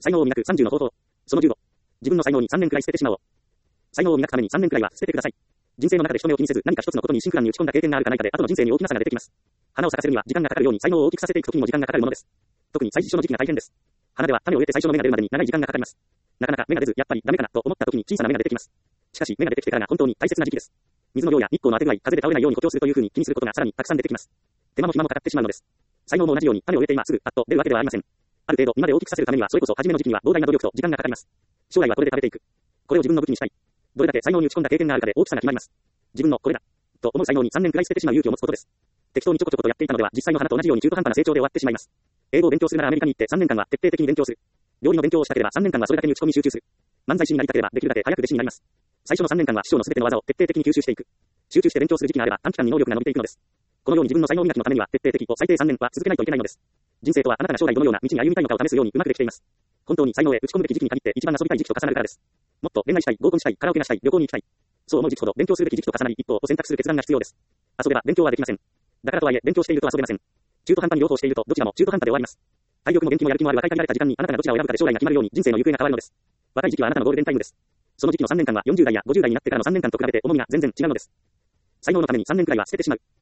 才能を磨く30の方法。その15。自分の才能に3年くらい捨ててしまおう。才能を磨くために3年くらいは捨ててください。人生の中で人目を気にせず何か一つのことに真空に打ち込んだ経験があるかないかで後の人生に大きな差が出てきます。花を咲かせるには時間がかかるように才能を大きくさせていく時にも時間がかかるものです。特に最初の時期が大変です。花では種を植えて最初の芽が出るまでに長い時間がかかります。なかなか芽が出ずやっぱりダメかなと思った時に小さな芽が出てきます。しかし芽が出てきてからが本当に大切な時期です。水の量や日光の当て具合、風で倒れないように補強するという風に気にすることがさらにたくさん出てきます。手間も暇もかかってしまうのです。才能も同じように種を植えて今すぐパッと出るわけではありません。ある程度今で大きくさせるためにはそれこそ初めの時期には膨大な努力と時間がかかります。将来はこれで食べていく。これを自分の武器にしたい。どれだけ才能に打ち込んだ経験があるかで大きさが決まります。自分のこれだと思う才能に3年くらい捨ててしまう勇気を持つことです。適当にちょこちょことやっていたのでは実際の花と同じように中途半端な成長で終わってしまいます。英語を勉強するならアメリカに行って3年間は徹底的に勉強する。料理の勉強をしたければ3年間はそれだけに打ち込み集中する。漫才師になりたければできるだけ早く弟子になります。最初の3年間は師匠の全ての技を徹底的に吸収していく。集中して勉強する時期があれば短期間に能力が伸びていくのです。このように自分の才能磨きのためには徹底的を最低3年は続けないといけないのです。人生とはあなたが将来どのような道に歩みたいのかを試すようにうまくできています。本当に才能へ打ち込むべき時期に限って一番遊びたい時期と重なるからです。もっと恋愛したい、合コンしたい、カラオケがしたい、旅行に行きたい。そう思う時期ほど勉強するべき時期と重なり一歩を選択する決断が必要です。遊べば勉強はできません。だからとはいえ勉強していると遊べません。中途半端に両方しているとどちらも中途半端で終わります。体力も元気もやる気もある若い限られた時間にあなたがどちらを選ぶかで将来が決まるように人生の行方が変わるのです。若い時期はあなたのゴールデンタイムです。その時期の3年間は40代や50代になってからの3年間と比べて重みが全然違うのです。才能のために3年くらいは捨ててしまう。